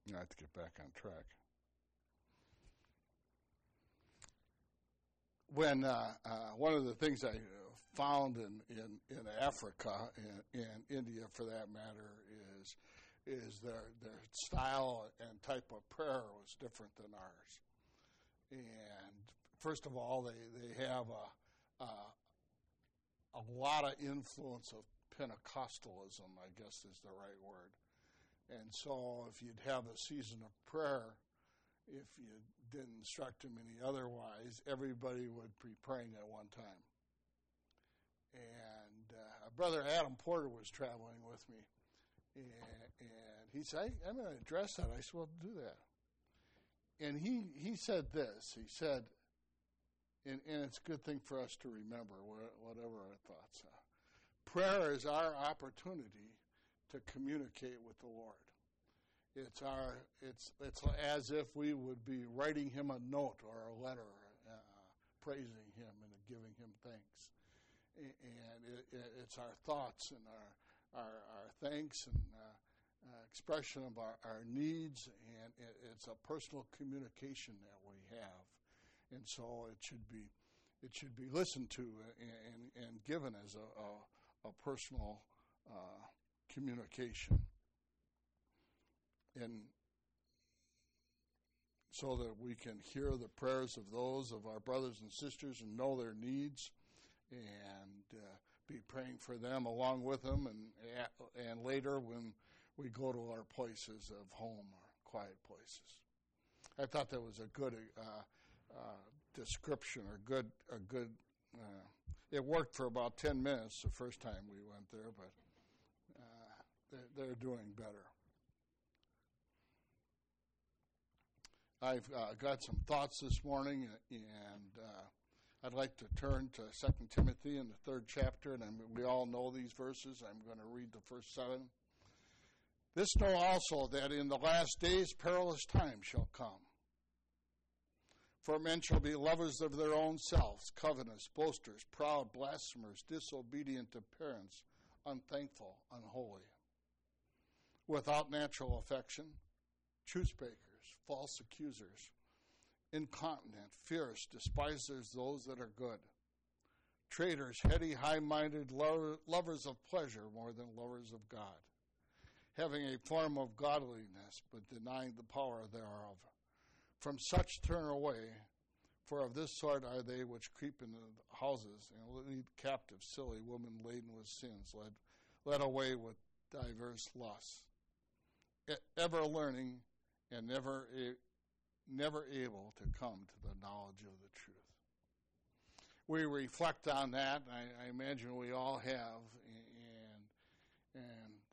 I have to get back on track. When one of the things I found in Africa and India, for that matter, is their style and type of prayer was different than ours. And first of all, they have a lot of influence of Pentecostalism, I guess is the right word. And so if you'd have a season of prayer, if you didn't instruct them any otherwise, everybody would be praying at one time. And Brother Adam Porter was traveling with me, and he said, I'm going to address that. I said, well, do that. And he said this. He said, and it's a good thing for us to remember, whatever our thoughts are. Prayer is our opportunity to communicate with the Lord. It's as if we would be writing him a note or a letter, praising him and giving him thanks. And it's our thoughts and our thanks and expression of our needs, and it's a personal communication that we have. And so it should be listened to and given as a personal communication. And so that we can hear the prayers of those of our brothers and sisters and know their needs and be praying for them along with them, and later when we go to our places of home or quiet places. I thought that was a good description, or good. It worked for about 10 minutes the first time we went there, but they're doing better. I've got some thoughts this morning, and I'd like to turn to 2 Timothy in the 3rd chapter, and we all know these verses. I'm going to read the first 7. This know also, that in the last days perilous times shall come. For men shall be lovers of their own selves, covetous, boasters, proud, blasphemers, disobedient to parents, unthankful, unholy, without natural affection, truce breakers, false accusers, incontinent, fierce, despisers those that are good, traitors, heady, high-minded, lovers of pleasure more than lovers of God, having a form of godliness, but denying the power thereof. From such turn away, for of this sort are they which creep into houses and lead captive silly women laden with sins, led away with diverse lusts, ever learning and never able to come to the knowledge of the truth. We reflect on that. I imagine we all have, and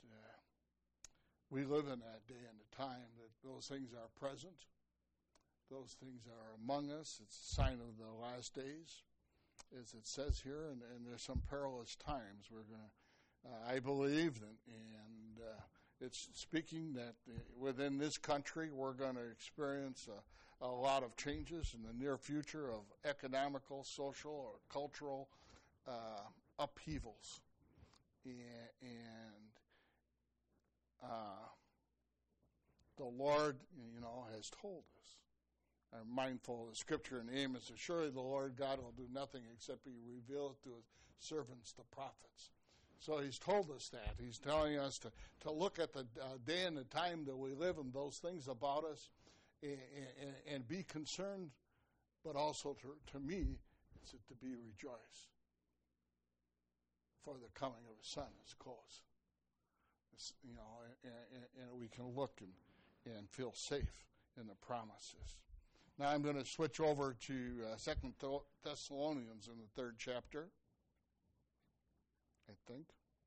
we live in that day and the time that those things are present. Those things are among us. It's a sign of the last days, as it says here, and there's some perilous times. We're going to, I believe, and it's speaking that within this country we're going to experience a lot of changes in the near future of economical, social, or cultural upheavals. And the Lord, has told us. I'm mindful of the scripture in Amos, that surely the Lord God will do nothing except he reveal it to his servants, the prophets. So he's told us that. He's telling us to look at the day and the time that we live and those things about us and be concerned, but also to me, is it to be rejoiced. For the coming of his Son is close. And we can look and feel safe in the promises. Now I'm going to switch over to 2 Thessalonians in the 3rd chapter, I think.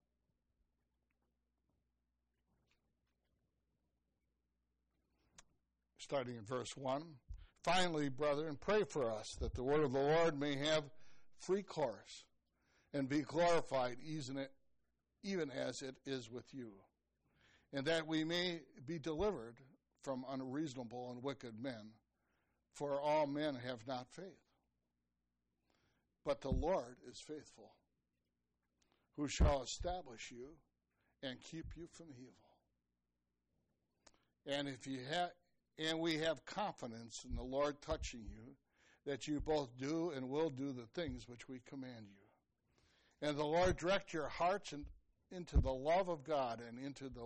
Starting in verse 1. Finally, brethren, pray for us that the word of the Lord may have free course and be glorified even as it is with you, and that we may be delivered from unreasonable and wicked men, for all men have not faith. But the Lord is faithful, who shall establish you and keep you from evil. And we have confidence in the Lord touching you, that you both do and will do the things which we command you. And the Lord direct your hearts into the love of God and into the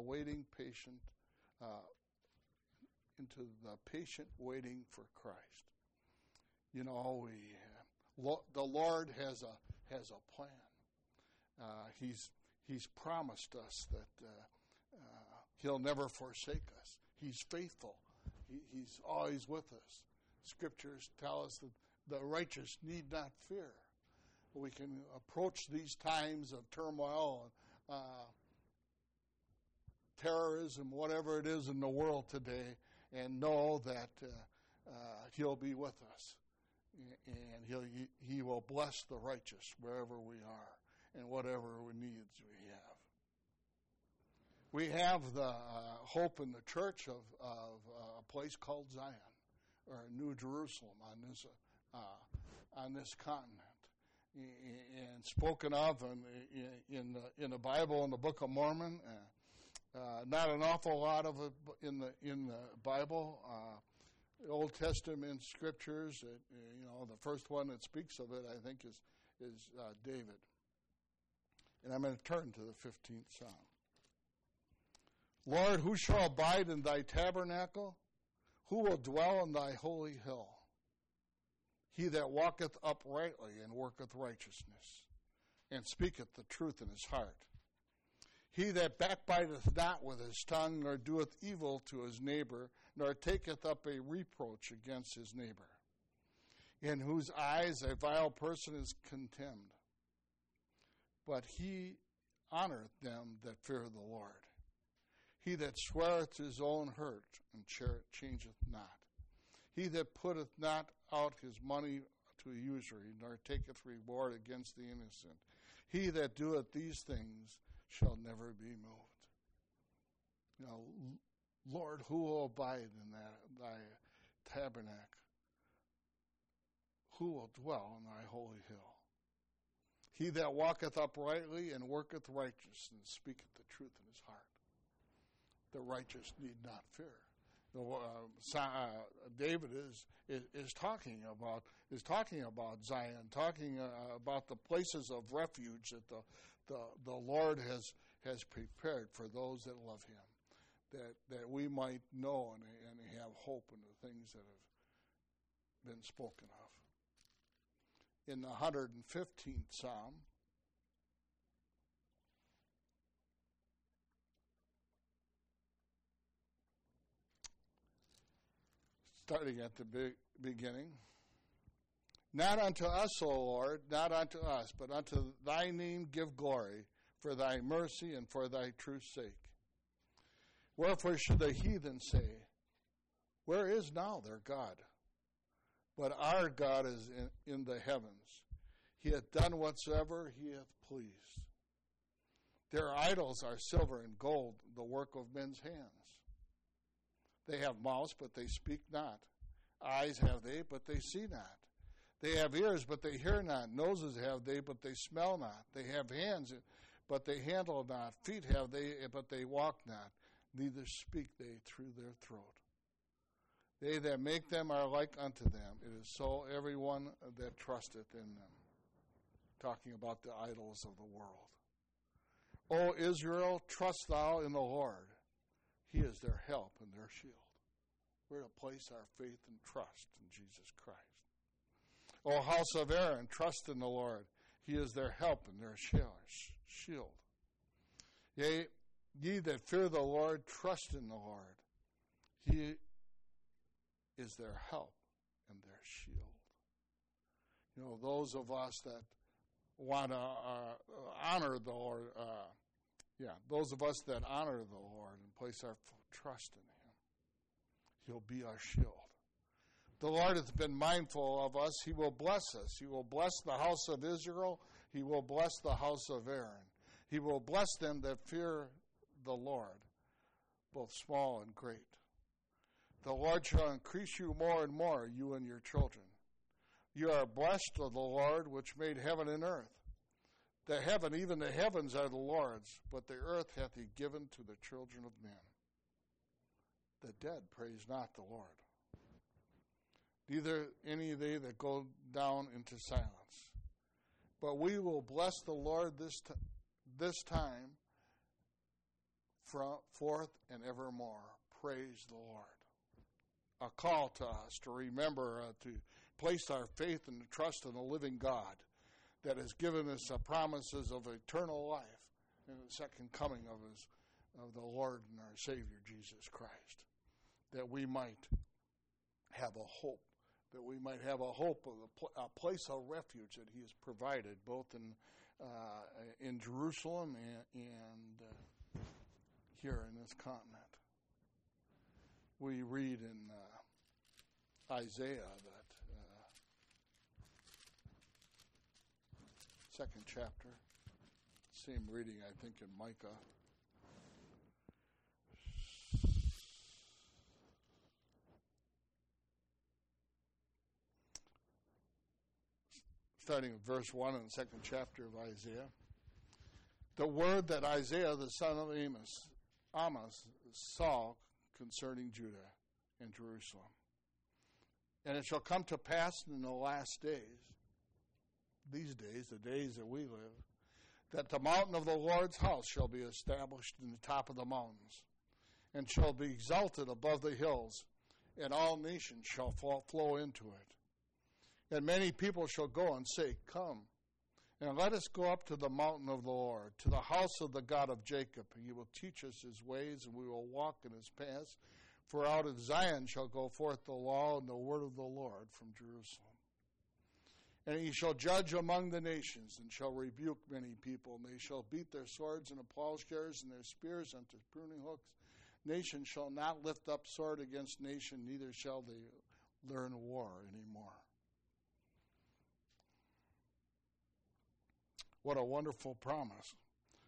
patient waiting for Christ. You know, the Lord has a plan. He's promised us that He'll never forsake us. He's faithful. He's always with us. Scriptures tell us that the righteous need not fear. We can approach these times of turmoil, terrorism, whatever it is in the world today, and know that He'll be with us. And He will bless the righteous wherever we are and whatever needs we have. We have the hope in the church of a place called Zion, or New Jerusalem on this continent, and spoken of in the Bible, in the Book of Mormon. Not an awful lot of it in the Bible. Old Testament scriptures. The first one that speaks of it, I think, is David. And I'm going to turn to the 15th Psalm. Lord, who shall abide in thy tabernacle? Who will dwell in thy holy hill? He that walketh uprightly and worketh righteousness, and speaketh the truth in his heart. He that backbiteth not with his tongue, nor doeth evil to his neighbor, nor taketh up a reproach against his neighbor, in whose eyes a vile person is contemned. But he honoreth them that fear the Lord. He that sweareth his own hurt and changeth not. He that putteth not out his money to usury, nor taketh reward against the innocent. He that doeth these things shall never be moved. Lord, who will abide in thy tabernacle? Who will dwell in thy holy hill? He that walketh uprightly and worketh righteousness, speaketh the truth in his heart. The righteous need not fear. David is talking about Zion, talking about the places of refuge that the Lord has prepared for those that love Him, that we might know and have hope in the things that have been spoken of. In the 115th Psalm, starting at the beginning. Not unto us, O Lord, not unto us, but unto thy name give glory, for thy mercy and for thy truth's sake. Wherefore should the heathen say, where is now their God? But our God is in the heavens. He hath done whatsoever he hath pleased. Their idols are silver and gold, the work of men's hands. They have mouths, but they speak not. Eyes have they, but they see not. They have ears, but they hear not. Noses have they, but they smell not. They have hands, but they handle not. Feet have they, but they walk not. Neither speak they through their throat. They that make them are like unto them. It is so everyone that trusteth in them. Talking about the idols of the world. O Israel, trust thou in the Lord. He is their help and their shield. We're to place our faith and trust in Jesus Christ. O house of Aaron, trust in the Lord. He is their help and their shield. Yea, ye that fear the Lord, trust in the Lord. He is their help and their shield. Those of us that want to honor the Lord, those of us that honor the Lord and place our trust in Him, He'll be our shield. The Lord hath been mindful of us. He will bless us. He will bless the house of Israel. He will bless the house of Aaron. He will bless them that fear the Lord, both small and great. The Lord shall increase you more and more, you and your children. You are blessed of the Lord, which made heaven and earth. The heaven, even the heavens, are the Lord's, but the earth hath He given to the children of men. the dead praise not the Lord. Neither any of they that go down into silence. But we will bless the Lord this time forth and evermore. Praise the Lord. A call to us to remember to place our faith and trust in the living God that has given us the promises of eternal life in the second coming of the Lord and our Savior, Jesus Christ. That we might have a hope. That we might have a hope of a place of refuge that He has provided, both in Jerusalem and here in this continent. We read in Isaiah that second chapter, same reading I think in Micah. Starting with verse 1 in the second chapter of Isaiah. The word that Isaiah the son of Amos saw concerning Judah and Jerusalem. And it shall come to pass in the last days, these days, the days that we live, that the mountain of the Lord's house shall be established in the top of the mountains, and shall be exalted above the hills, and all nations shall flow into it. And many people shall go and say, Come, and let us go up to the mountain of the Lord, to the house of the God of Jacob, and He will teach us His ways, and we will walk in His paths. For out of Zion shall go forth the law and the word of the Lord from Jerusalem. And He shall judge among the nations, and shall rebuke many people, and they shall beat their swords into plowshares, and their spears unto pruning hooks. Nation shall not lift up sword against nation, neither shall they learn war anymore. What a wonderful promise.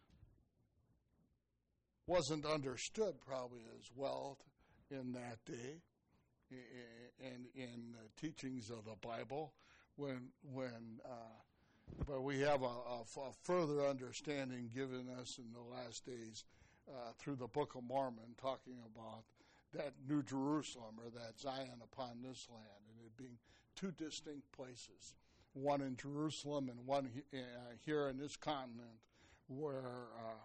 Wasn't understood probably as well in that day and in the teachings of the Bible but we have a further understanding given us in the last days through the Book of Mormon, talking about that New Jerusalem or that Zion upon this land, and it being two distinct places. One in Jerusalem and one here in this continent where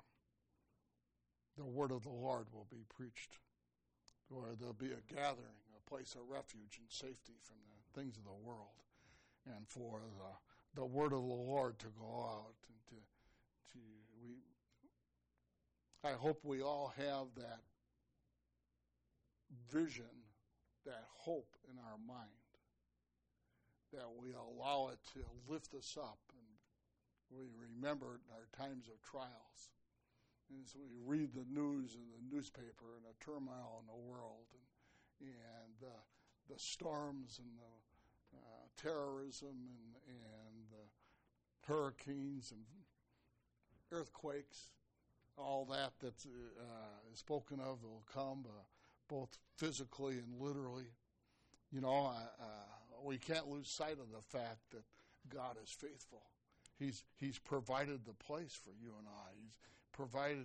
the word of the Lord will be preached, where there'll be a gathering, a place of refuge and safety from the things of the world, and for the word of the Lord to go out. And I hope we all have that vision, that hope in our mind, that we allow it to lift us up, and we remember it in our times of trials. And so we read the news in the newspaper and the turmoil in the world, and the storms and the terrorism and the hurricanes and earthquakes, all that's spoken of will come, both physically and literally. We can't lose sight of the fact that God is faithful. He's provided the place for you and I. He's provided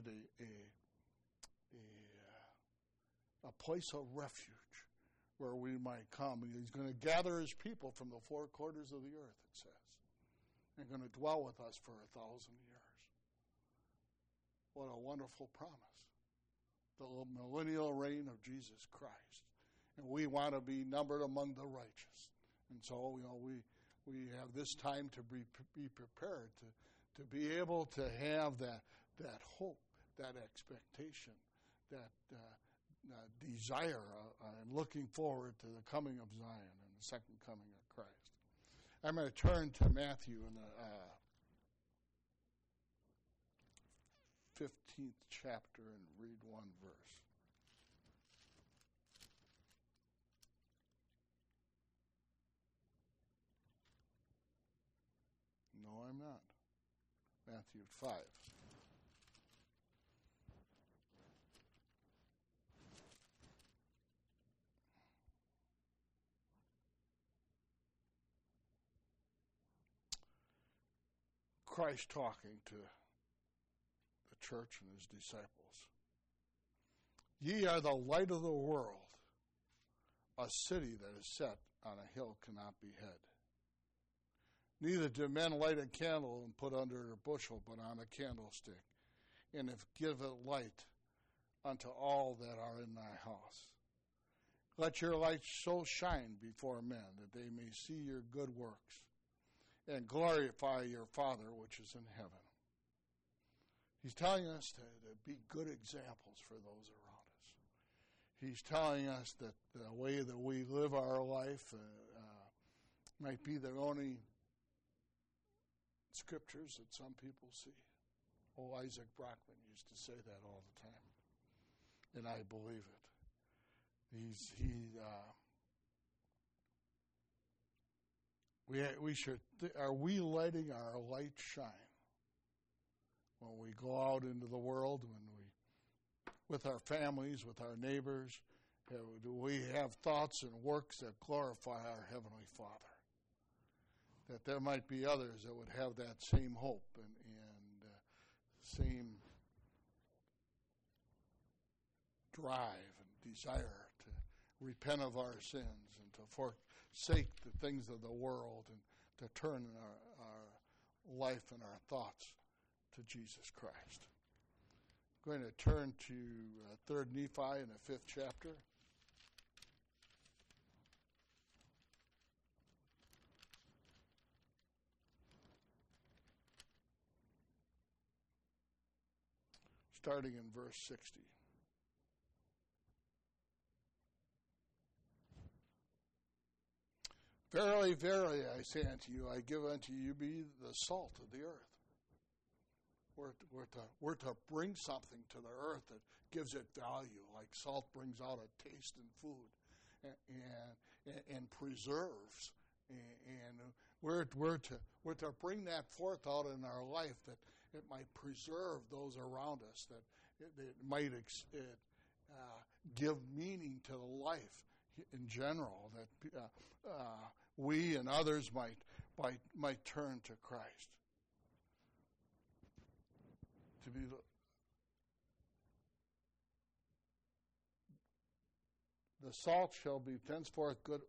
a place of refuge where we might come. And He's going to gather His people from the four quarters of the earth, it says, and going to dwell with us for 1,000 years. What a wonderful promise. The millennial reign of Jesus Christ. And we want to be numbered among the righteous. And so, we have this time to be prepared to be able to have that hope, that expectation, that desire, and looking forward to the coming of Zion and the second coming of Christ. I'm going to turn to Matthew in the 15th chapter and read one verse. No, I'm not. Matthew 5. Christ talking to the church and His disciples. Ye are the light of the world. A city that is set on a hill cannot be hid. Neither do men light a candle and put under a bushel, but on a candlestick, and if give it light unto all that are in thy house. Let your light so shine before men that they may see your good works and glorify your Father which is in heaven. He's telling us to be good examples for those around us. He's telling us that the way that we live our life might be the only scriptures that some people see. Oh, Isaac Brockman used to say that all the time, and I believe it. Are we letting our light shine when we go out into the world, with our families, with our neighbors? Do we have thoughts and works that glorify our Heavenly Father? That there might be others that would have that same hope and same drive and desire to repent of our sins and to forsake the things of the world and to turn our life and our thoughts to Jesus Christ. I'm going to turn to 3rd Nephi in the 5th chapter. Starting in verse 60. Verily, verily, I say unto you, I give unto you be the salt of the earth. We're to bring something to the earth that gives it value, like salt brings out a taste in food and preserves. And we're to bring that forth out in our life, that it might preserve those around us, that it might give meaning to the life in general, that we and others might turn to Christ. To be the salt shall be thenceforth good.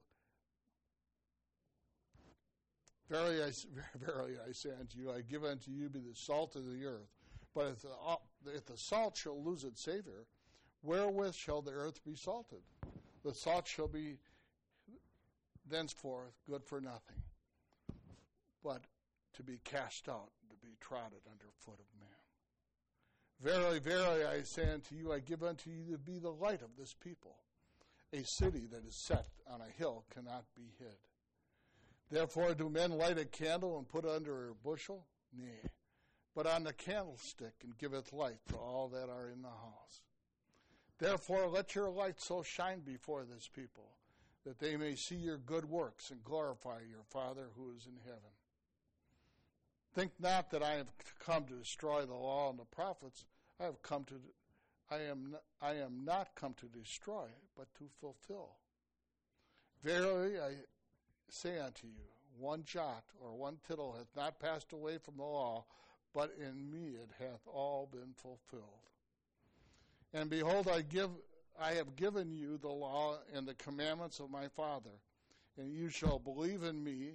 Verily I say unto you, I give unto you be the salt of the earth. But if the salt shall lose its savor, wherewith shall the earth be salted? The salt shall be thenceforth good for nothing, but to be cast out, to be trodden under foot of man. Verily, verily, I say unto you, I give unto you to be the light of this people. A city that is set on a hill cannot be hid. Therefore do men light a candle and put it under a bushel? Nay, but on the candlestick, and giveth light to all that are in the house. Therefore let your light so shine before this people, that they may see your good works and glorify your Father who is in heaven. Think not that I have come to destroy the law and the prophets. I am not come to destroy, but to fulfill. Verily I say unto you, one jot or one tittle hath not passed away from the law, but in me it hath all been fulfilled. And behold, I have given you the law and the commandments of my Father, and you shall believe in me,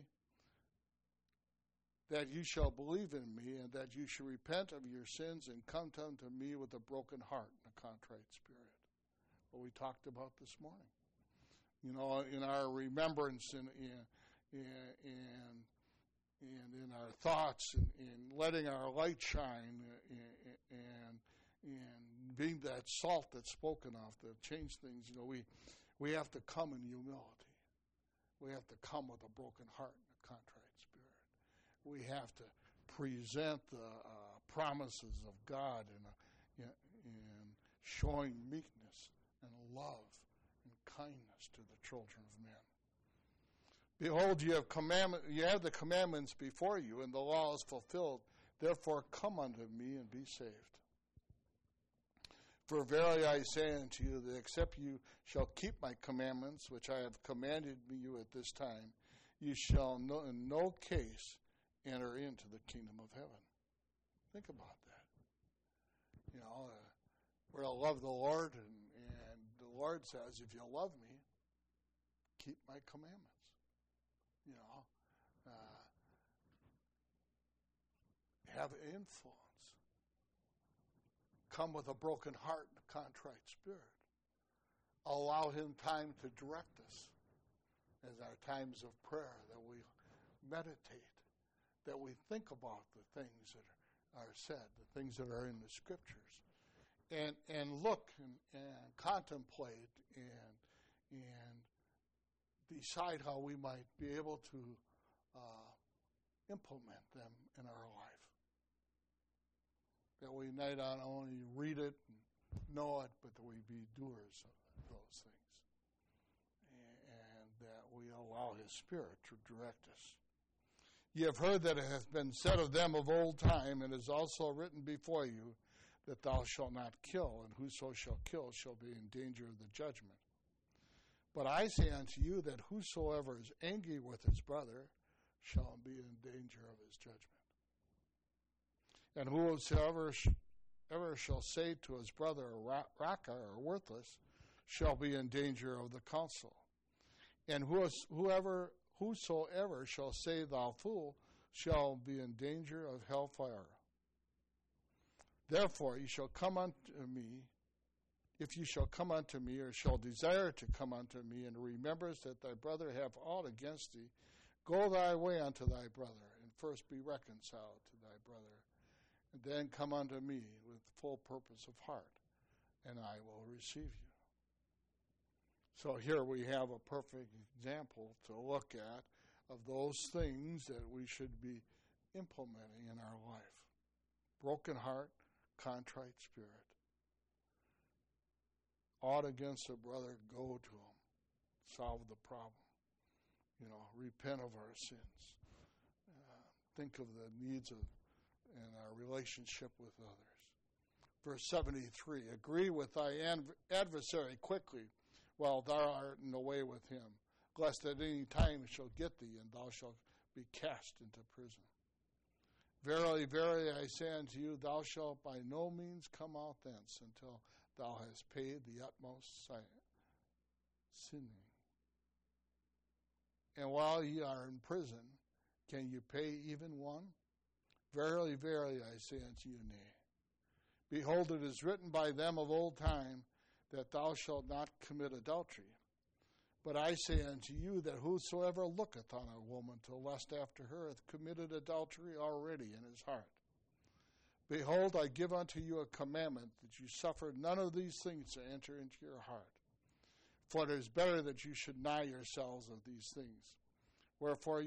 that you shall believe in me, and that you shall repent of your sins and come unto me with a broken heart and a contrite spirit. What we talked about this morning. You know, in our remembrance and in our thoughts and in letting our light shine and being that salt that's spoken of to change things, you know, we have to come in humility. We have to come with a broken heart and a contrite spirit. We have to present the promises of God in showing meekness and love and kindness to the children of men. Behold, you have the commandments before you, and the law is fulfilled. Therefore come unto me and be saved. For verily I say unto you, that except you shall keep my commandments, which I have commanded you at this time, you shall in no case enter into the kingdom of heaven. Think about that. You know, we're to love the Lord and Lord says, if you love me, keep my commandments. Have influence. Come with a broken heart and a contrite spirit. Allow him time to direct us as our times of prayer, that we meditate, that we think about the things that are said, the things that are in the Scriptures, and look and contemplate and decide how we might be able to implement them in our life. That we might not only read it and know it, but that we be doers of those things. And that we allow his Spirit to direct us. Ye have heard that it hath been said of them of old time, and is also written before you, that thou shalt not kill, and whoso shall kill shall be in danger of the judgment. But I say unto you that whosoever is angry with his brother shall be in danger of his judgment. And whosoever ever shall say to his brother, Raca, or worthless, shall be in danger of the council. And whosoever shall say, thou fool, shall be in danger of hellfire. Therefore ye shall come unto me, if you shall come unto me, or shall desire to come unto me, and rememberest that thy brother have aught against thee, go thy way unto thy brother, and first be reconciled to thy brother, and then come unto me with full purpose of heart, and I will receive you. So here we have a perfect example to look at of those things that we should be implementing in our life. Broken heart, contrite spirit. Ought against a brother, go to him. Solve the problem. Repent of our sins. Think of the needs of and our relationship with others. Verse 73, agree with thy adversary quickly while thou art in the way with him, lest at any time he shall get thee, and thou shalt be cast into prison. Verily, verily, I say unto you, thou shalt by no means come out thence until thou hast paid the utmost sinning. And while ye are in prison, can you pay even one? Verily, verily, I say unto you, nay. Behold, it is written by them of old time, that thou shalt not commit adultery. But I say unto you, that whosoever looketh on a woman to lust after her hath committed adultery already in his heart. Behold, I give unto you a commandment, that you suffer none of these things to enter into your heart. For it is better that you should deny yourselves of these things. Wherein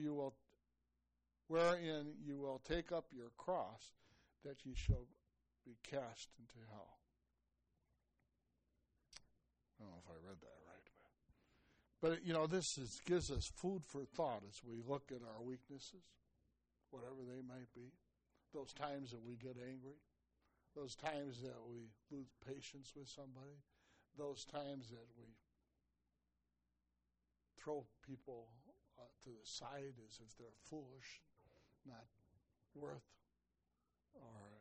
you will take up your cross, that ye shall be cast into hell. I don't know if I read that right. But this gives us food for thought as we look at our weaknesses, whatever they might be. Those times that we get angry. Those times that we lose patience with somebody. Those times that we throw people to the side as if they're foolish, not worth, or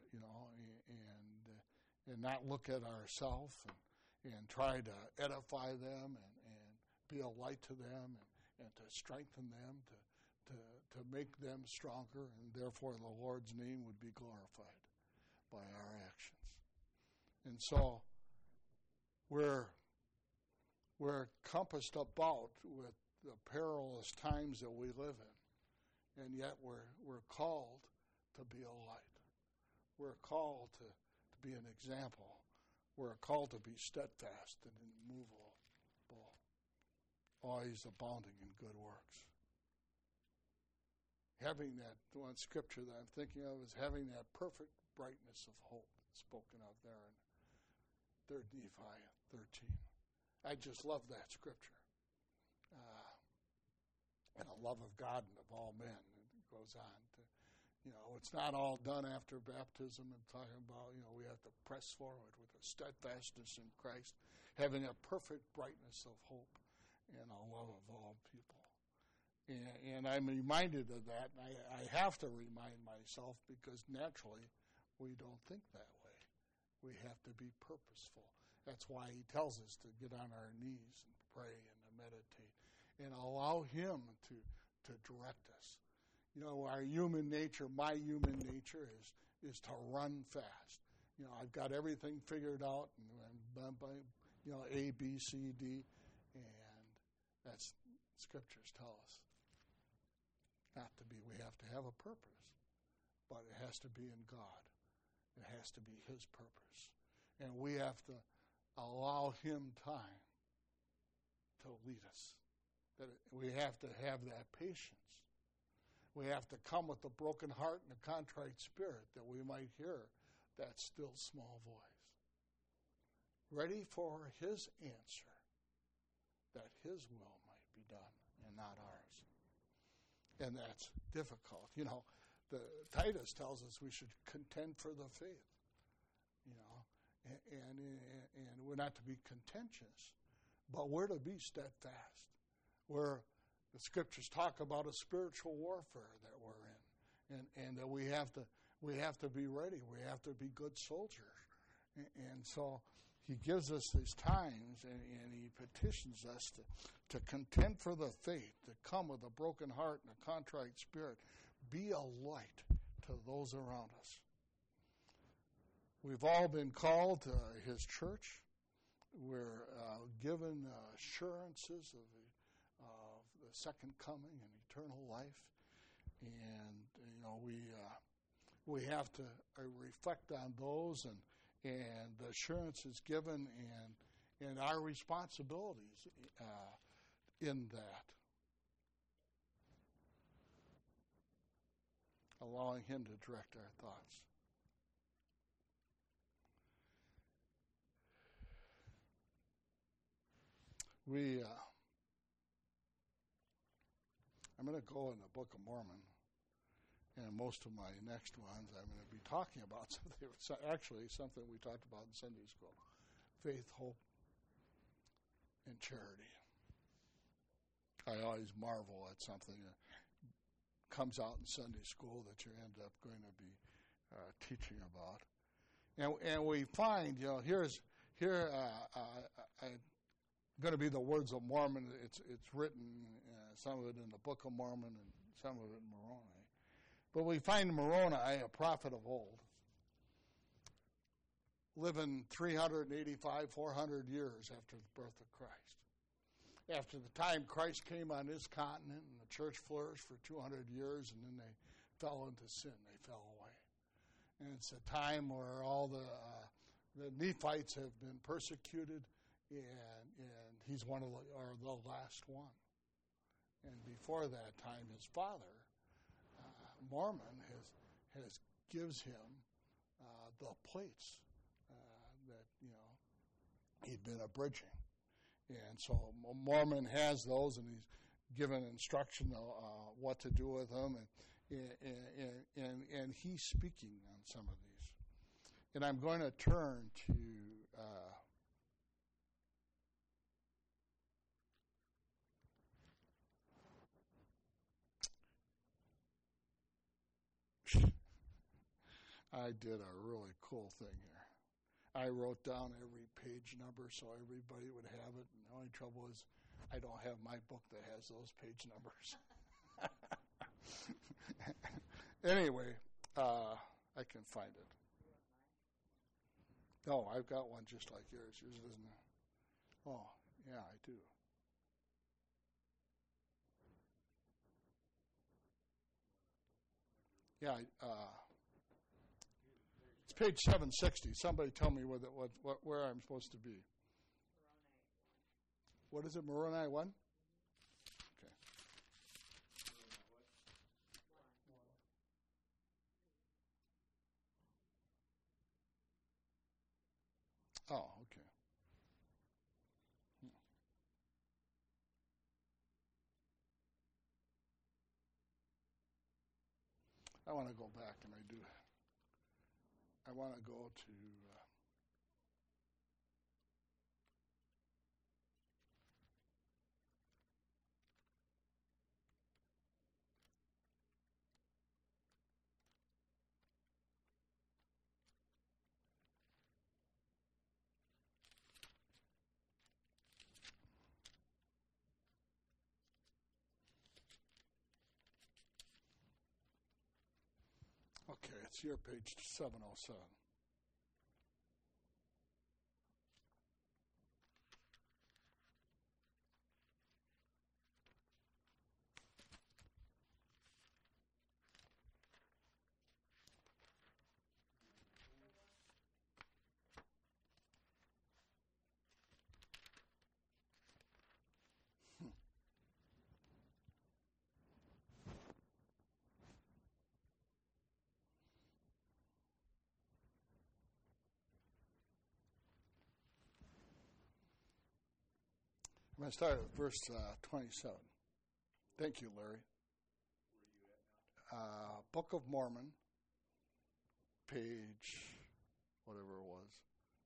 and not look at ourselves and try to edify them and be a light to them and to strengthen them to make them stronger, and therefore the Lord's name would be glorified by our actions. And so we're compassed about with the perilous times that we live in. And yet we're called to be a light. We're called to be an example. We're called to be steadfast and immovable, always abounding in good works. Having that, one scripture that I'm thinking of is having that perfect brightness of hope spoken of there in 3 Nephi 13. I just love that scripture. And a love of God and of all men. It goes on to, it's not all done after baptism and talking about, we have to press forward with a steadfastness in Christ, having a perfect brightness of hope and a love of all people. And I'm reminded of that, and I have to remind myself because naturally we don't think that way. We have to be purposeful. That's why he tells us to get on our knees and pray and to meditate and allow him to direct us. You know, our human nature, my human nature is to run fast. You know, I've got everything figured out, and you know, A, B, C, D, and that's Scriptures tell us not to be. We have to have a purpose, but it has to be in God. It has to be his purpose. And we have to allow him time to lead us. We have to have that patience. We have to come with a broken heart and a contrite spirit that we might hear that still small voice. Ready for his answer, that his will might be done and not ours. And that's difficult. You know, Titus tells us we should contend for the faith. You know, and we're not to be contentious, but we're to be steadfast. The Scriptures talk about a spiritual warfare that we're in, and that we have to be ready. We have to be good soldiers, and so he gives us these times, and he petitions us to contend for the faith, to come with a broken heart and a contrite spirit, be a light to those around us. We've all been called to his church. We're given assurances of the second coming and eternal life, and you know we have to reflect on those and the assurances given and our responsibilities in that, allowing him to direct our thoughts. I'm going to go in the Book of Mormon, and most of my next ones I'm going to be talking about something we talked about in Sunday school: faith, hope, and charity. I always marvel at something that comes out in Sunday school that you end up going to be teaching about, and we find, you know, I'm going to be the words of Mormon. It's written, some of it in the Book of Mormon and some of it in Moroni. But we find Moroni, a prophet of old, living 385, 400 years after the birth of Christ. After the time Christ came on this continent and the church flourished for 200 years, and then they fell into sin. They fell away. And it's a time where all the Nephites have been persecuted, and he's one of the last one. And before that time, his father, Mormon, gives him the plates that, you know, he'd been abridging. And so Mormon has those, and he's given instruction what to do with them, and he's speaking on some of these. And I'm going to turn to I did a really cool thing here. I wrote down every page number so everybody would have it. And the only trouble is I don't have my book that has those page numbers. Anyway, I can find it. No, I've got one just like yours. Yours isn't. Oh, yeah, I do. Yeah, it's page 760. Somebody tell me where I'm supposed to be. What is it, Moroni 1? Okay. Oh, okay. I want to go back, and I want to go to Okay, it's your page 707. I'm going to start at verse 27. Thank you, Larry. Book of Mormon, page, whatever it was,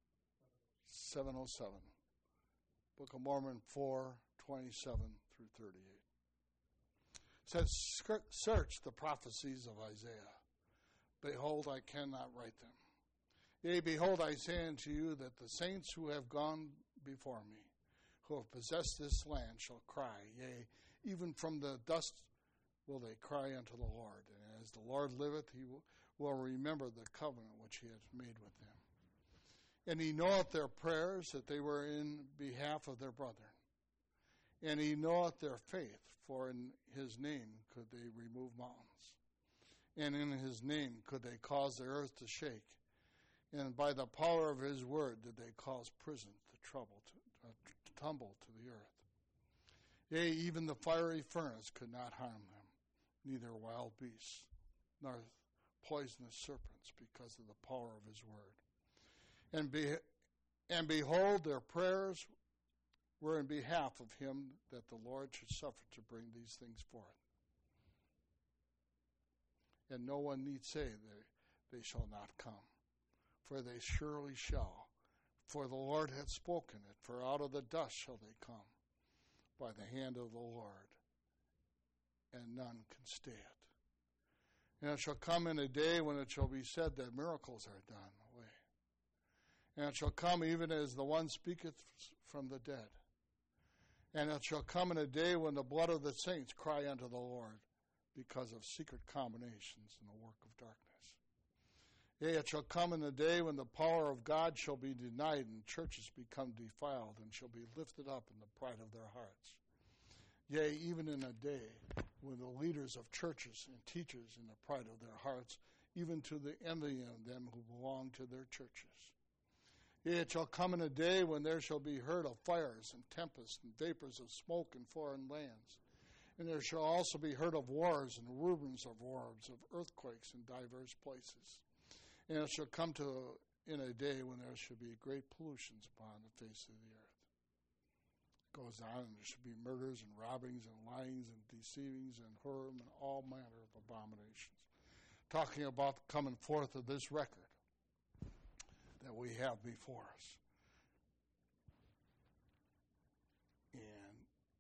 707. Book of Mormon 4:27 through 38. It says, search the prophecies of Isaiah. Behold, I cannot write them. Yea, behold, I say unto you that the saints who have gone before me, who have possessed this land, shall cry. Yea, even from the dust will they cry unto the Lord. And as the Lord liveth, he will remember the covenant which he hath made with them. And he knoweth their prayers, that they were in behalf of their brethren. And he knoweth their faith, for in his name could they remove mountains. And in his name could they cause the earth to shake. And by the power of his word did they cause prison to tumble to the earth. Yea, even the fiery furnace could not harm them, neither wild beasts, nor poisonous serpents, because of the power of his word. And behold, their prayers were in behalf of him, that the Lord should suffer to bring these things forth. And no one need say they shall not come, for they surely shall. For the Lord hath spoken it, for out of the dust shall they come, by the hand of the Lord, and none can stay it. And it shall come in a day when it shall be said that miracles are done away. And it shall come even as the one speaketh from the dead. And it shall come in a day when the blood of the saints cry unto the Lord, because of secret combinations in the work of darkness. Yea, it shall come in a day when the power of God shall be denied, and churches become defiled, and shall be lifted up in the pride of their hearts. Yea, even in a day when the leaders of churches and teachers in the pride of their hearts, even to the envy of them who belong to their churches. Yea, it shall come in a day when there shall be heard of fires and tempests and vapors of smoke in foreign lands. And there shall also be heard of wars and rumors of wars, of earthquakes in divers places. And it shall come in a day when there shall be great pollutions upon the face of the earth. It goes on, and there shall be murders and robbings and lyings and deceivings and whoredom and all manner of abominations. Talking about the coming forth of this record that we have before us. And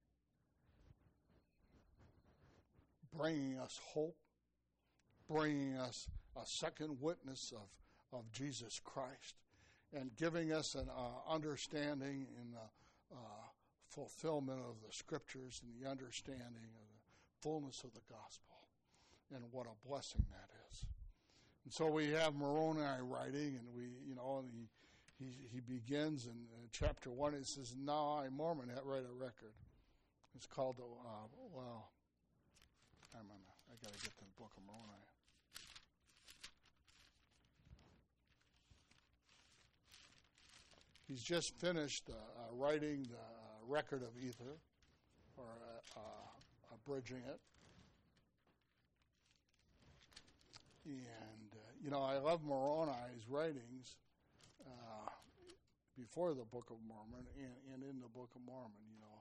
bringing us hope, bringing us a second witness of Jesus Christ, and giving us an understanding in the fulfillment of the Scriptures and the understanding of the fullness of the gospel, and what a blessing that is. And so we have Moroni writing, and he begins in chapter 1. It says, "Now I, Mormon, write a record." It's called the I got to get to the Book of Moroni. He's just finished writing the record of Ether, or abridging it. And, I love Moroni's writings before the Book of Mormon and in the Book of Mormon.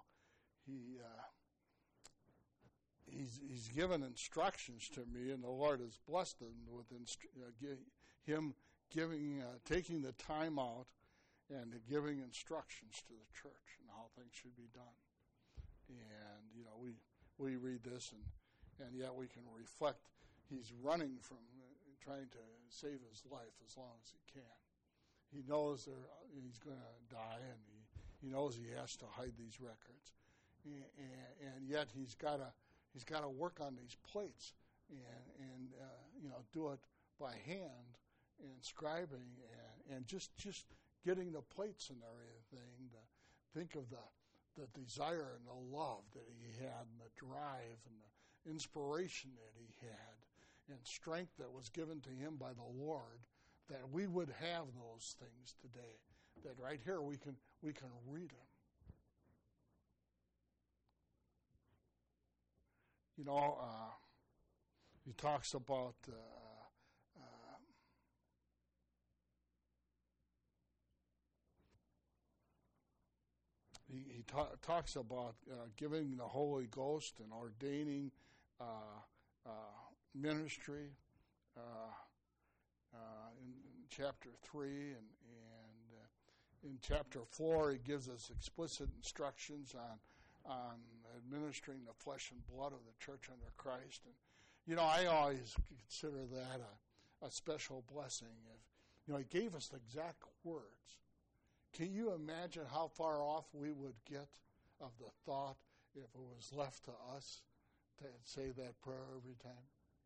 He's given instructions to me, and the Lord has blessed him with him taking the time out and giving instructions to the church and how things should be done. And, we read this, and yet we can reflect. He's running from trying to save his life as long as he can. He knows he's going to die, and he knows he has to hide these records. And yet he's got to work on these plates and do it by hand and scribing and just getting the plates and everything. Think of the desire and the love that he had and the drive and the inspiration that he had and strength that was given to him by the Lord, that we would have those things today. That right here we can read them. You know, he talks about he talks about giving the Holy Ghost and ordaining ministry in chapter 3 and in chapter 4 he gives us explicit instructions on administering the flesh and blood of the church under Christ. And you know, I always consider that a special blessing. If he gave us the exact words. Can you imagine how far off we would get of the thought if it was left to us to say that prayer every time?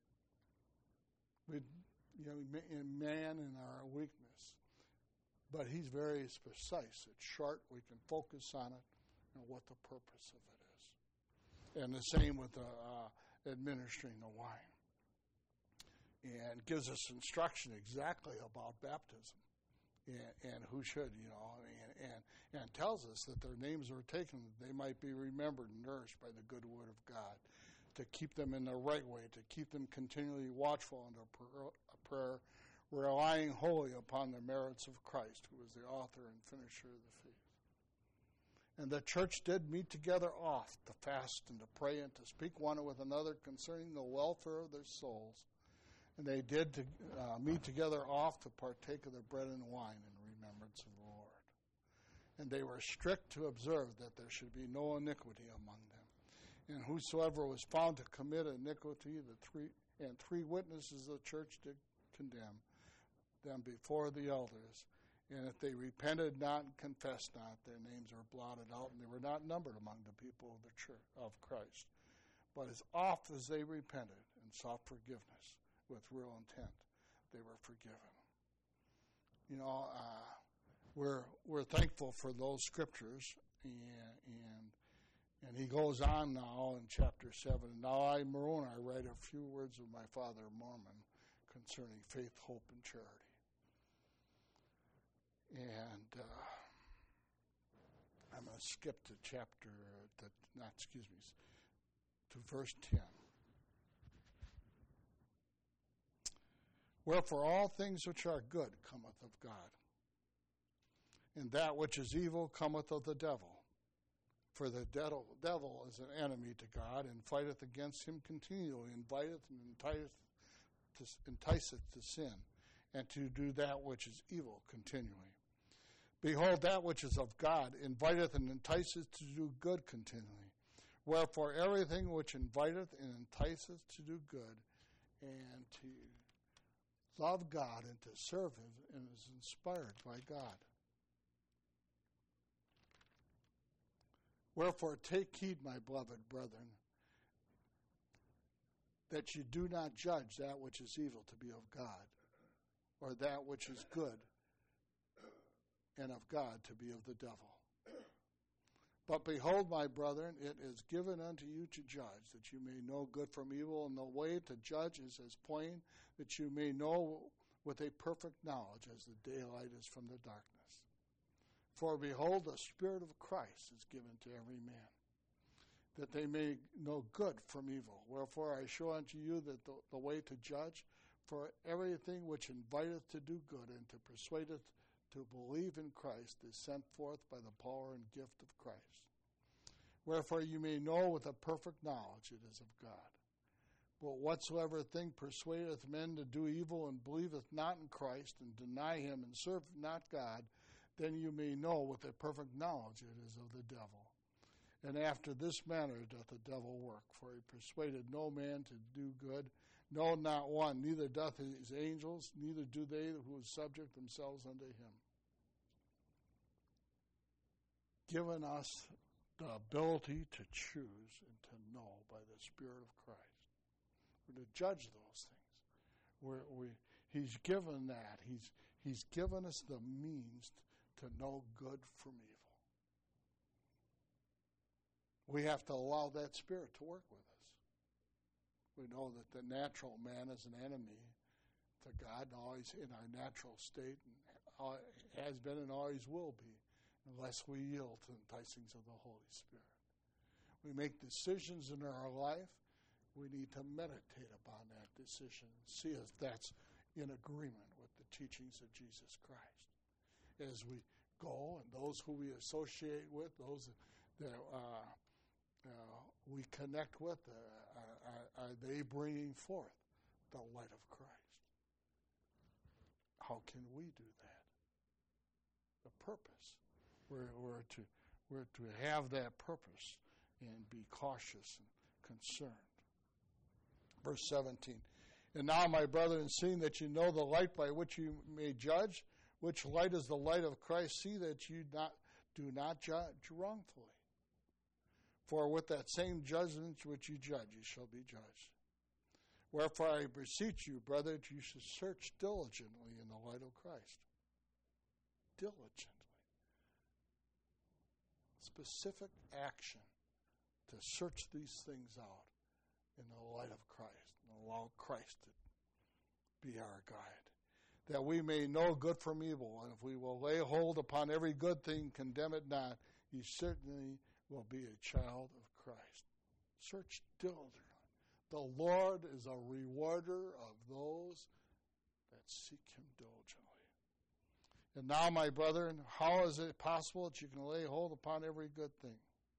In man in our weakness. But he's very precise. It's short. We can focus on it and what the purpose of it is. And the same with administering the wine. And gives us instruction exactly about baptism and who should, and tells us that their names were taken that they might be remembered and nourished by the good word of God, to keep them in the right way, to keep them continually watchful under prayer, relying wholly upon the merits of Christ, who is the author and finisher of the faith. And the church did meet together oft to fast and to pray and to speak one with another concerning the welfare of their souls. And they did meet together oft to partake of the bread and wine in remembrance of the Lord. And they were strict to observe that there should be no iniquity among them. And whosoever was found to commit iniquity, three witnesses of the church did condemn them before the elders. And if they repented not and confessed not, their names were blotted out, and they were not numbered among the people of the church of Christ. But as oft as they repented and sought forgiveness with real intent, they were forgiven. We're thankful for those scriptures, and he goes on now in chapter 7. Now I, Moroni, I write a few words of my father Mormon concerning faith, hope, and charity. And I'm going to skip to to verse 10. Wherefore all things which are good cometh of God, and that which is evil cometh of the devil. For the devil is an enemy to God, and fighteth against him continually, inviteth and enticeth to sin, and to do that which is evil continually. Behold, that which is of God inviteth and enticeth to do good continually. Wherefore everything which inviteth and enticeth to do good, and to love God and to serve him, and is inspired by God. Wherefore take heed, my beloved brethren, that you do not judge that which is evil to be of God, or that which is good and of God to be of the devil. But behold, my brethren, it is given unto you to judge, that you may know good from evil, and the way to judge is as plain, that you may know with a perfect knowledge as the daylight is from the darkness. For behold, the Spirit of Christ is given to every man, that they may know good from evil. Wherefore I show unto you that the way to judge, for everything which inviteth to do good and to persuadeth to believe in Christ is sent forth by the power and gift of Christ. Wherefore you may know with a perfect knowledge it is of God. But whatsoever thing persuadeth men to do evil and believeth not in Christ and deny him and serve not God, then you may know with a perfect knowledge it is of the devil. And after this manner doth the devil work, for he persuaded no man to do good, no, not one, neither doth his angels, neither do they who subject themselves unto him. Given us the ability to choose and to know by the Spirit of Christ. We're to judge those things. He's given that. He's given us the means to know good from evil. We have to allow that Spirit to work with us. We know that the natural man is an enemy to God, and always in our natural state, and has been and always will be, unless we yield to the enticings of the Holy Spirit. We make decisions in our life. We need to meditate upon that decision and see if that's in agreement with the teachings of Jesus Christ. As we go, and those who we associate with, those that we connect with, are they bringing forth the light of Christ? How can we do that? The purpose. We're to have that purpose and be cautious and concerned. Verse 17. And now, my brethren, seeing that you know the light by which you may judge, which light is the light of Christ, see that you do not judge wrongfully. For with that same judgment which you judge, you shall be judged. Wherefore I beseech you, brother, that you should search diligently in the light of Christ. Diligently. Specific action to search these things out in the light of Christ, and allow Christ to be our guide, that we may know good from evil, and if we will lay hold upon every good thing, condemn it not, you certainly will be a child of Christ. Search diligently. The Lord is a rewarder of those that seek him diligently. And now, my brethren, how is it possible that you can lay hold upon every good thing?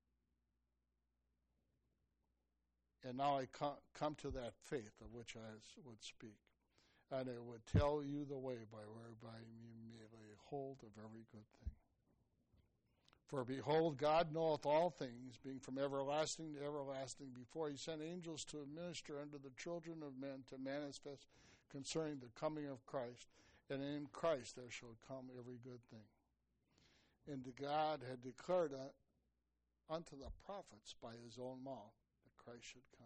And now I come to that faith of which I would speak. And it would tell you the way whereby you may lay hold of every good thing. For behold, God knoweth all things, being from everlasting to everlasting, before he sent angels to administer unto the children of men to manifest concerning the coming of Christ. And in Christ there shall come every good thing. And God had declared unto the prophets by his own mouth that Christ should come.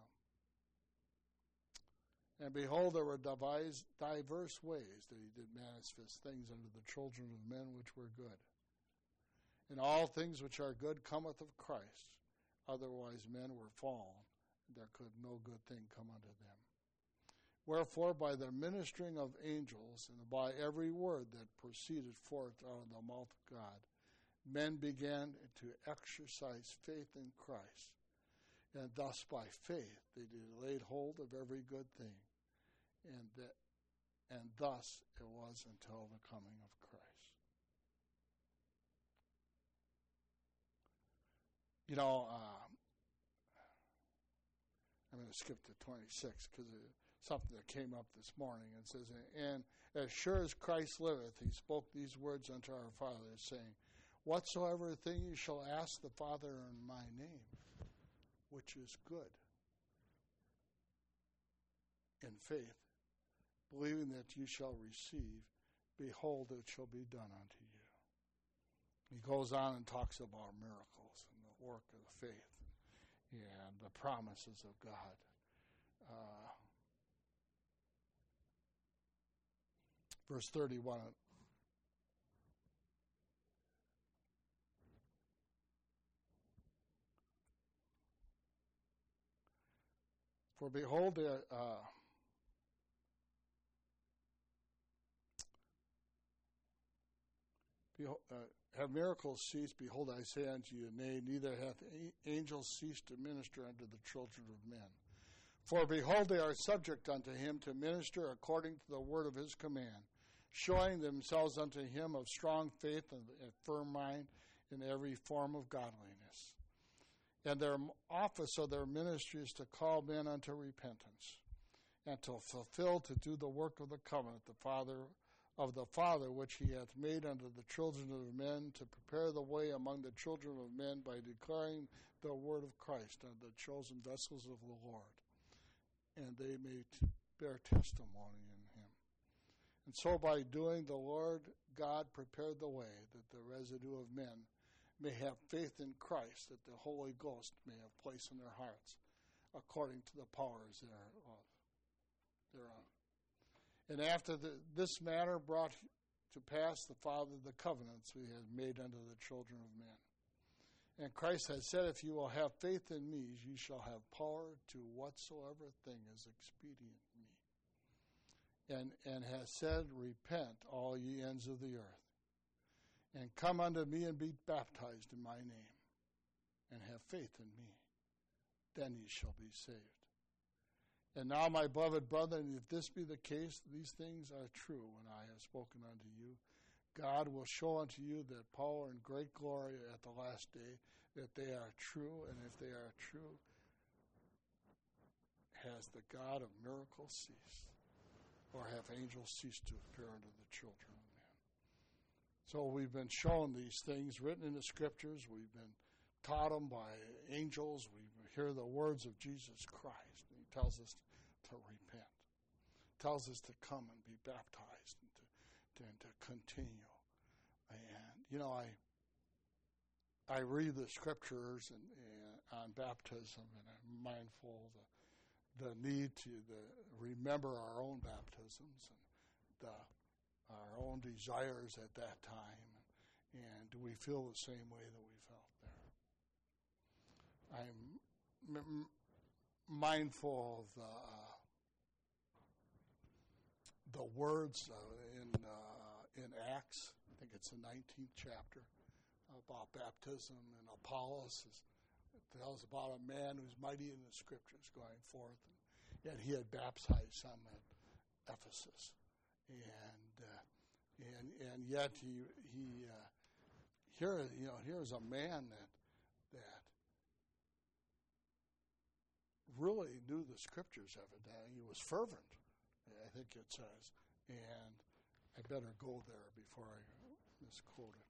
And behold, there were diverse ways that he did manifest things unto the children of men which were good. And all things which are good cometh of Christ. Otherwise men were fallen, and there could no good thing come unto them. Wherefore, by the ministering of angels, and by every word that proceeded forth out of the mouth of God, men began to exercise faith in Christ. And thus by faith they did lay hold of every good thing. And thus it was until the coming of Christ. You know, I'm going to skip to 26 because something that came up this morning. It says, and as sure as Christ liveth, he spoke these words unto our fathers, saying, whatsoever thing you shall ask the Father in my name, which is good, in faith, believing that you shall receive, behold, it shall be done unto you. He goes on and talks about miracles and the work of the faith and the promises of God. Verse 31. For behold, have miracles ceased? Behold, I say unto you, nay, neither hath angels ceased to minister unto the children of men. For behold, they are subject unto him to minister according to the word of his command, showing themselves unto him of strong faith and a firm mind in every form of godliness. And their office of their ministry is to call men unto repentance, and to fulfill, to do the work of the covenant, of the Father which he hath made unto the children of men, to prepare the way among the children of men by declaring the word of Christ unto the chosen vessels of the Lord, and they may bear testimony in him. And so by doing, the Lord God prepared the way that the residue of men may have faith in Christ, that the Holy Ghost may have place in their hearts, according to the powers thereof. And after this matter brought to pass the Father the covenants we had made unto the children of men. And Christ has said, if you will have faith in me, you shall have power to whatsoever thing is expedient in me. And has said, repent, all ye ends of the earth, and come unto me and be baptized in my name, and have faith in me. Then ye shall be saved. And now, my beloved brethren, if this be the case, these things are true when I have spoken unto you. God will show unto you that power and great glory at the last day, that they are true, and if they are true, has the God of miracles ceased, or have angels ceased to appear unto the children of men? So we've been shown these things written in the Scriptures. We've been taught them by angels. We hear the words of Jesus Christ. He tells us to repent, tells us to come and be baptized and to continue. And, I read the Scriptures and on baptism, and I'm mindful of the need to remember our own baptisms and our own desires at that time. And do we feel the same way that we felt there? I'm mindful of the words in Acts. I think it's the 19th chapter about baptism, and Apollos tells about a man who's mighty in the Scriptures going forth, and yet he had baptized some at Ephesus, and yet here's a man that really knew the Scriptures evidently. He was fervent, I think it says. And I better go there before I misquote it.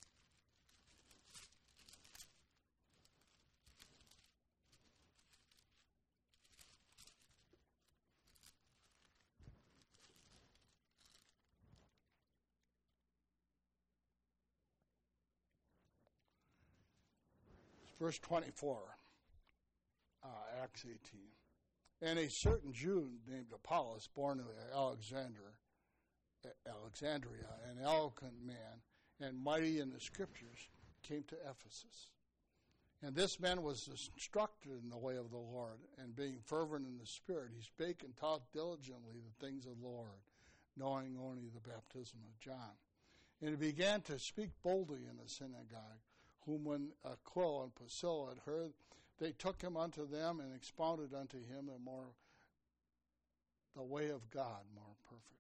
Verse 24, Acts 18. And a certain Jew named Apollos, born of Alexandria, an eloquent man, and mighty in the Scriptures, came to Ephesus. And this man was instructed in the way of the Lord, and being fervent in the Spirit, he spake and taught diligently the things of the Lord, knowing only the baptism of John. And he began to speak boldly in the synagogue, whom when Aquila and Priscilla had heard, they took him unto them and expounded unto him the way of God more perfectly.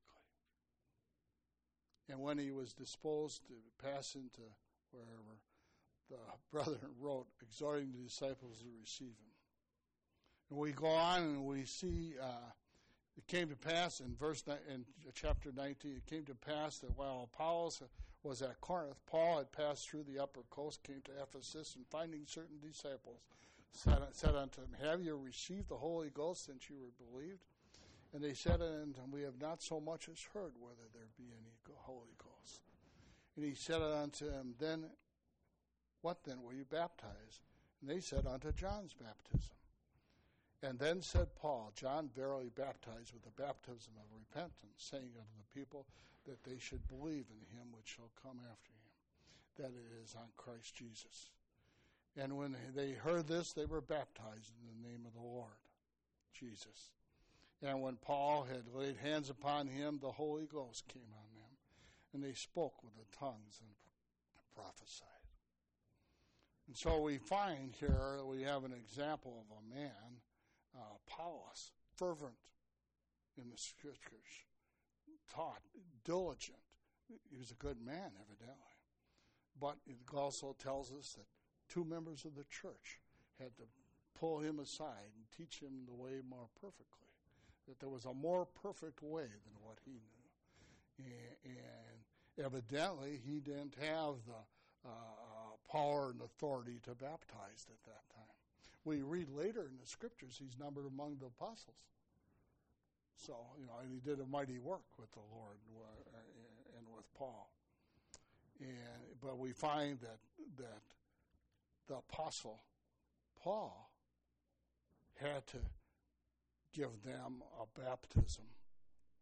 And when he was disposed to pass into wherever, the brethren wrote, exhorting the disciples to receive him. And we go on and we see it came to pass in chapter 19, it came to pass that while Apollos was at Corinth, Paul had passed through the upper coast, came to Ephesus, and finding certain disciples, said unto them, have you received the Holy Ghost since you were believed? And they said unto him, we have not so much as heard whether there be any Holy Ghost. And he said unto them, then, what then will you baptize? And they said, unto John's baptism. And then said Paul, John verily baptized with the baptism of repentance, saying unto the people that they should believe in him which shall come after him, that it is on Christ Jesus. And when they heard this, they were baptized in the name of the Lord Jesus. And when Paul had laid hands upon him, the Holy Ghost came on them, and they spoke with the tongues and prophesied. And so we find here we have an example of a man, Apollos, fervent in the Scriptures, taught, diligent. He was a good man, evidently. But it also tells us that two members of the church had to pull him aside and teach him the way more perfectly, that there was a more perfect way than what he knew. And evidently, he didn't have the power and authority to baptize at that time. We read later in the Scriptures he's numbered among the apostles. So, and he did a mighty work with the Lord and with Paul. But we find that the apostle Paul had to give them a baptism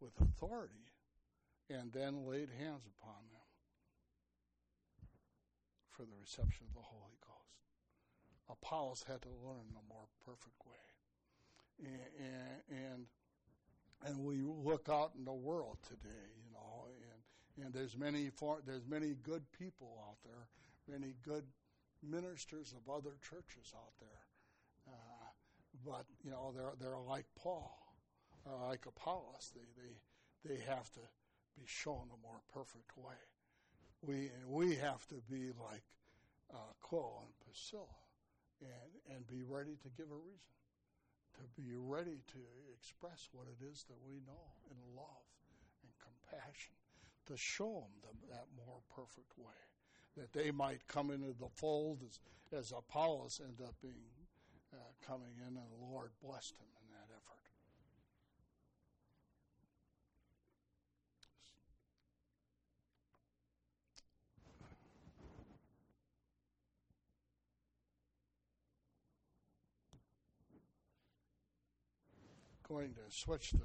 with authority and then laid hands upon them for the reception of the Holy Ghost. Apollos had to learn in a more perfect way. And we look out in the world today, and there's many good people out there, many good ministers of other churches out there, but they're like Paul, like Apollos. They have to be shown a more perfect way. We have to be like Aquila and Priscilla, and be ready to give a reason, to be ready to express what it is that we know in love and compassion, to show them that more perfect way, that they might come into the fold as Apollos ended up being coming in, and the Lord blessed him in that effort. Going to switch to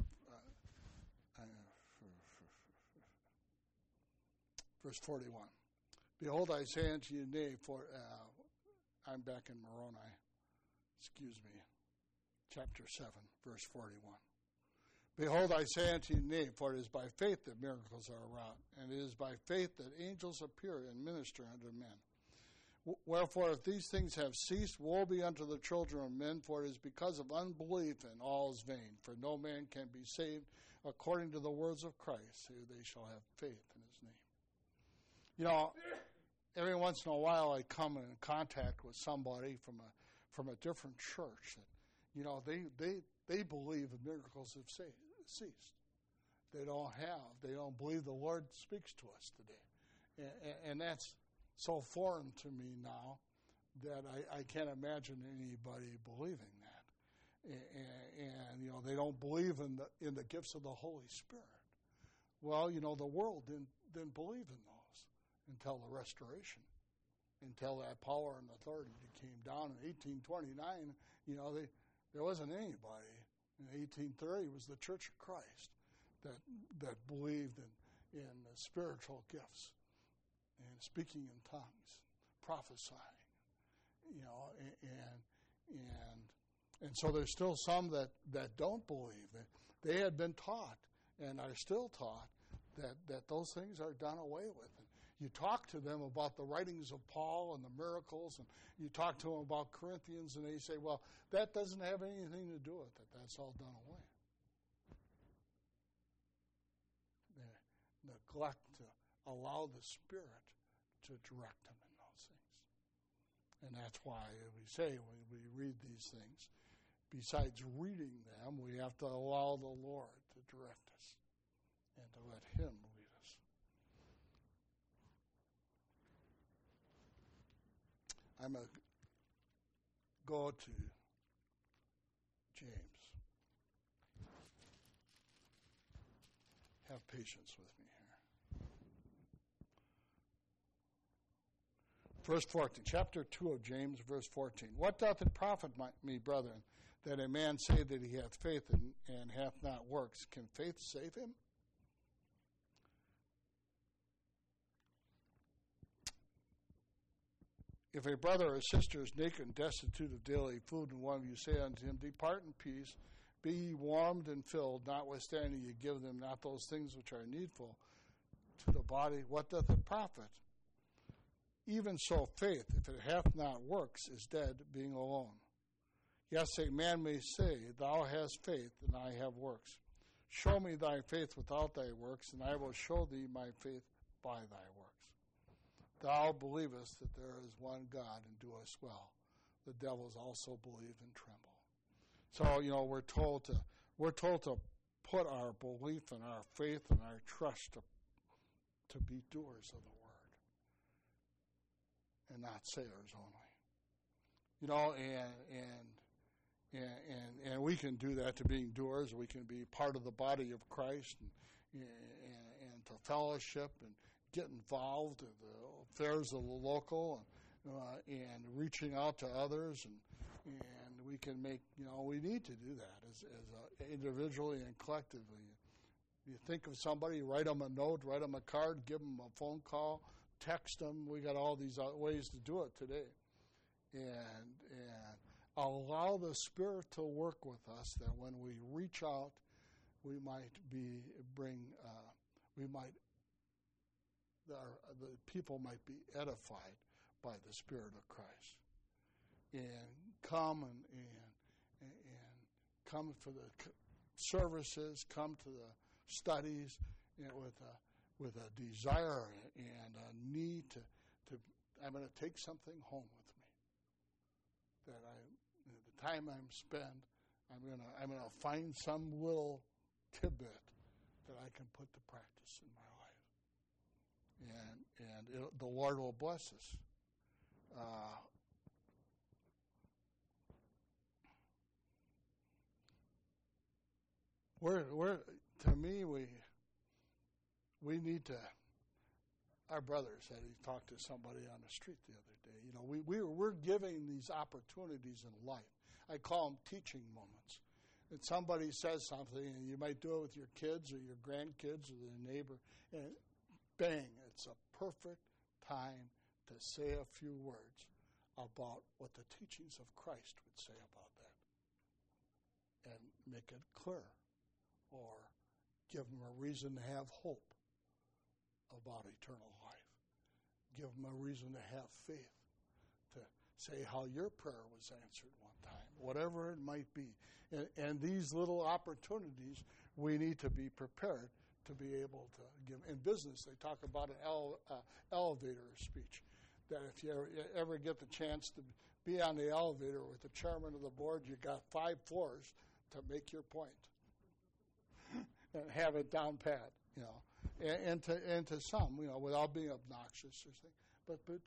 verse 41. Behold, I say unto you, nay, for I'm back in Moroni. Excuse me. Chapter 7, verse 41. Behold, I say unto you, nay, for it is by faith that miracles are wrought, and it is by faith that angels appear and minister unto men. Wherefore, if these things have ceased, woe be unto the children of men, for it is because of unbelief, and all is vain. For no man can be saved according to the words of Christ, who they shall have faith in his name. Every once in a while I come in contact with somebody from a different church that, they believe the miracles have ceased. They don't believe the Lord speaks to us today. And that's so foreign to me now that I can't imagine anybody believing that. And they don't believe in the gifts of the Holy Spirit. Well, the world didn't believe in those until the Restoration, until that power and authority came down in 1829. There wasn't anybody. In 1830, it was the Church of Christ that believed in the spiritual gifts and speaking in tongues, prophesying, and so there's still some that don't believe. They had been taught and are still taught that those things are done away with. And you talk to them about the writings of Paul and the miracles, and you talk to them about Corinthians, and they say, well, that doesn't have anything to do with it. That's all done away. They neglect to allow the Spirit to direct them in those things. And that's why we say when we read these things, besides reading them, we have to allow the Lord to direct us and to let Him lead us. I'm going to go to James. Have patience with me here. Verse 14, chapter 2 of James, verse 14. What doth it profit me, brethren, that a man say that he hath faith and hath not works? Can faith save him? If a brother or sister is naked and destitute of daily food, and one of you say unto him, depart in peace, be ye warmed and filled, notwithstanding ye give them not those things which are needful to the body, what doth it profit? Even so faith, if it hath not works, is dead, being alone. Yes, a man may say, thou hast faith, and I have works. Show me thy faith without thy works, and I will show thee my faith by thy works. Thou believest that there is one God, and doest well. The devils also believe and tremble. So, we're told to put our belief and our faith and our trust to be doers of the word, and not sayers only. And we can do that to being doers. We can be part of the body of Christ and to fellowship and get involved in the affairs of the local and reaching out to others, and we can make, we need to do that as individually and collectively. You think of somebody, write them a note, write them a card, give them a phone call, text them. We got all these ways to do it today. And allow the Spirit to work with us, that when we reach out, we might the people might be edified by the Spirit of Christ, and come and come for the services, come to the studies, with a desire and a need to I'm going to take something home with me. That the time I'm spent, I'm going to find some little tidbit that I can put to practice in my life, and the Lord will bless us. To me, we need to. Our brother said he talked to somebody on the street the other day. You know, we're giving these opportunities in life. I call them teaching moments. And somebody says something, and you might do it with your kids or your grandkids or your neighbor, and bang, it's a perfect time to say a few words about what the teachings of Christ would say about that, and make it clear, or give them a reason to have hope about eternal life. Give them a reason to have faith, to say how your prayer was answered one time, whatever it might be. And these little opportunities, we need to be prepared to be able to give. In business, they talk about an elevator speech, that if you ever get the chance to be on the elevator with the chairman of the board, you got 5 floors to make your point and have it down pat, you know. And to some, you know, without being obnoxious or something, but to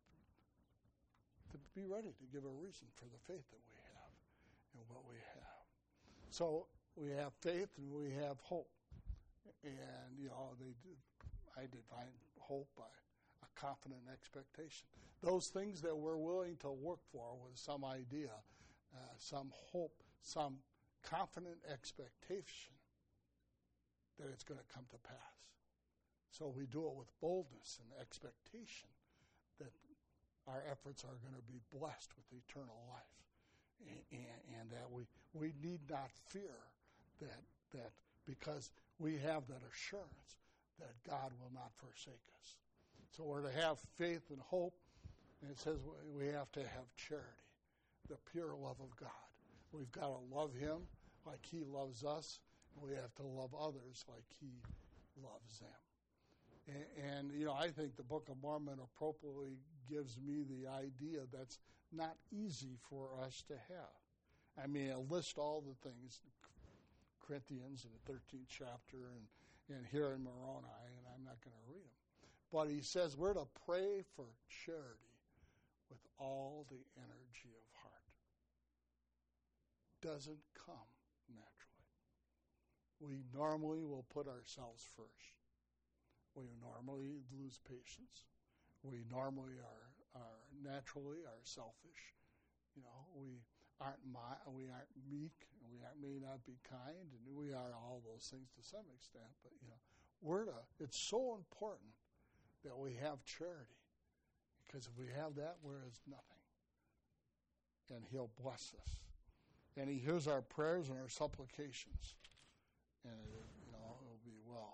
be ready to give a reason for the faith that we have and what we have. So we have faith and we have hope, and you know, I define hope by a confident expectation. Those things that we're willing to work for with some idea, some hope, some confident expectation that it's going to come to pass. So we do it with boldness and expectation that our efforts are going to be blessed with eternal life, and that we need not fear that because we have that assurance that God will not forsake us. So we're to have faith and hope, and it says we have to have charity, the pure love of God. We've got to love Him like He loves us, and we have to love others like He loves them. And, you know, I think the Book of Mormon appropriately gives me the idea that's not easy for us to have. I mean, it lists all the things, Corinthians in the 13th chapter and here in Moroni, and I'm not going to read them. But he says we're to pray for charity with all the energy of heart. Doesn't come naturally. We normally will put ourselves first. We normally lose patience. We normally are naturally selfish. You know, we aren't meek, and we may not be kind, and we are all those things to some extent. But you know, it's so important that we have charity, because if we have that, we're as nothing, and He'll bless us, and He hears our prayers and our supplications, and it'll be well.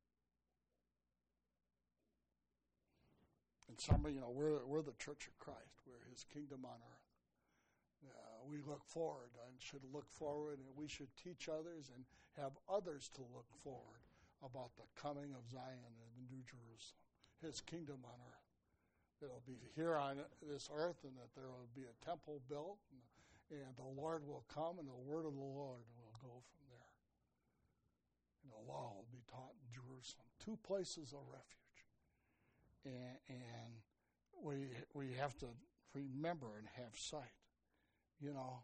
And somebody, you know, we're the Church of Christ. We're His kingdom on earth. We look forward and should look forward, and we should teach others and have others to look forward about the coming of Zion and the New Jerusalem, His kingdom on earth. It'll be here on this earth, and that there will be a temple built, and the Lord will come, and the word of the Lord will go from there. And the law will be taught in Jerusalem. 2 places of refuge. And we have to remember and have sight. You know,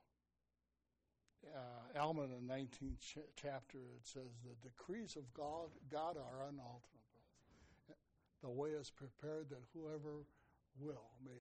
Alma in the 19th chapter, it says, the decrees of God are unalterable. The way is prepared that whoever will may